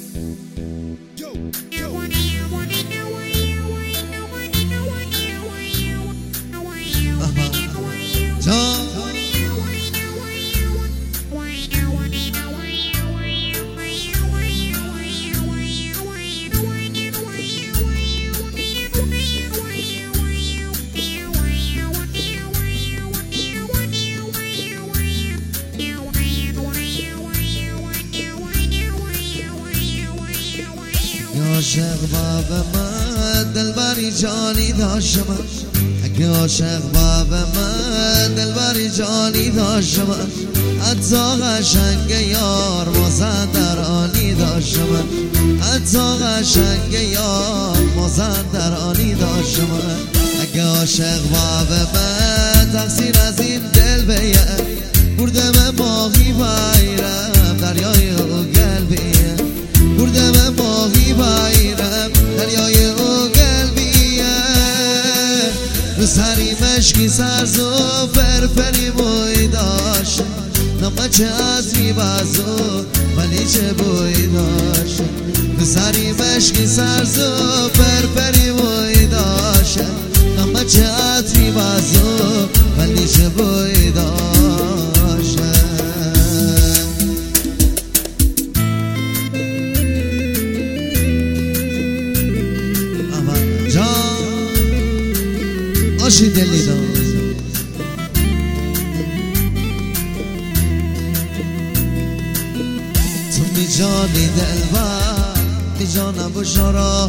عاشق باب من دلبری جانی داشتم، اگه عاشق باب من دلبری جانی داشتم، حتی قشنگ یار مازندرانی داشتم، حتی قشنگ یار مازندرانی داشتم. اگه عاشق باب من تقصیر از این دل بیه، بردم ماهی بایرم دریای او قلبیه، بردم ماهی بایرم دریای او قلبیه. رو سری مشکی سرز و فرفری بوی داشت، نما چه عطری بازو ولی چه بوی داشت. رو سری مشکی سرز و فرفری بوی داشت، نما چه عطری بازو ولی چه بوی داشت. آشی دلی دار تو می جانی دلبر می جانم و شارا